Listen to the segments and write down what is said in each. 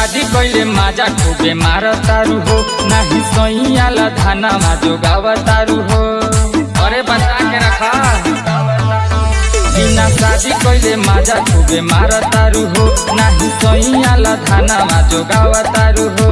शादी कइले माजा खूबे मारतारू हो, नाही सैयाला धाना जोगावतारू हो। अरे बता के रखा बिना शादी कइले माजा खूबे मारतारू हो, नाही सैयाला धाना जोगावतारू हो।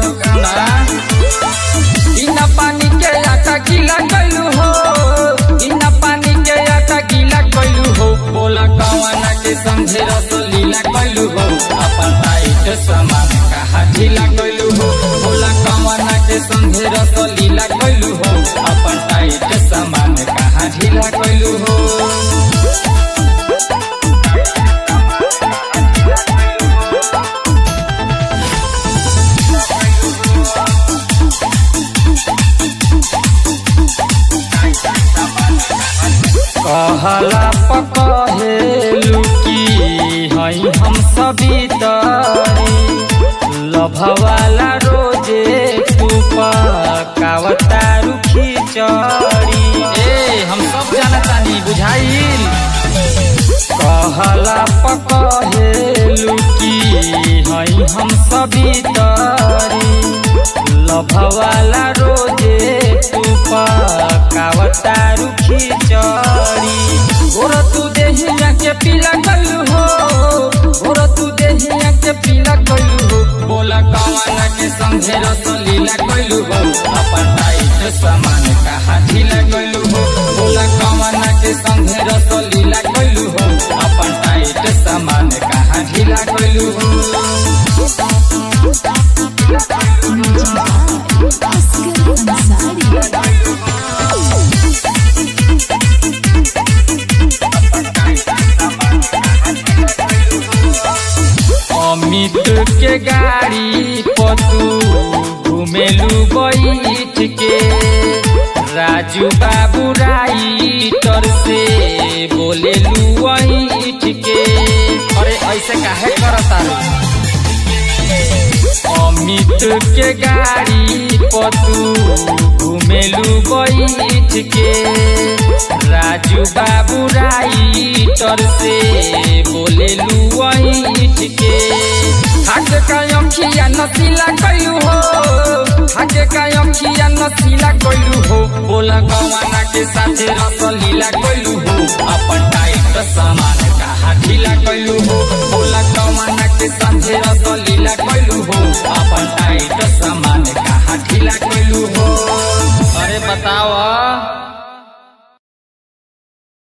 बिना पानी के आटा गीला कइलू हो, बिना पानी के आटा गीला कइलू हो। बोला कवाना के समझे रसलीला कइलू हो, अपन टाइट सामान कहा ढीला कइलू हो। बोला कवाना के समझे रसलीला कइलू हो, अपन टाइट सामान कहा ढीला कइलू हो। कहला पकहेलू की हई हम सभी तरी, लभवाला रोजे तू पकावतारू खिचड़ी। ए हम सब जानतानी बुझाइल। कहला पकहेलू की हई हम सभी तरी, लभवाला रोजे तू पकावतारू खिचड़ी। गोर तू देहिया के पीला कइलू हो, गोर तू देहिया के पीला कइलू हो। बोला कवाना के संगे रसलीला कइलू हो, अपन टाइट सामान कहा ढीला कइलू हो। बोला कवाना के संगे रसलीला कइलू हो, अपन टाइट सामान कहा ढीला कइलू हो। अमित के गाड़ी पतू घुमेलू बैठ के, राजू बाबू राइटर से बोलेलू बैठ के। अरे ऐसे काहे करता रे? अमित के गाड़ी पतू घुमेलू बैठ के, राजू बाबू राइटर से बोलेलू बैठ के। हाके का अखिया नसीला कइलू हो, हाके का अखिया नसीला कइलू हो। बोला कवाना के साथे रसलीला कइलू हो, अपन टाइट सामान कहा ढीला कइलू हो। बोला कवाना के साथे रसलीला कइलू हो।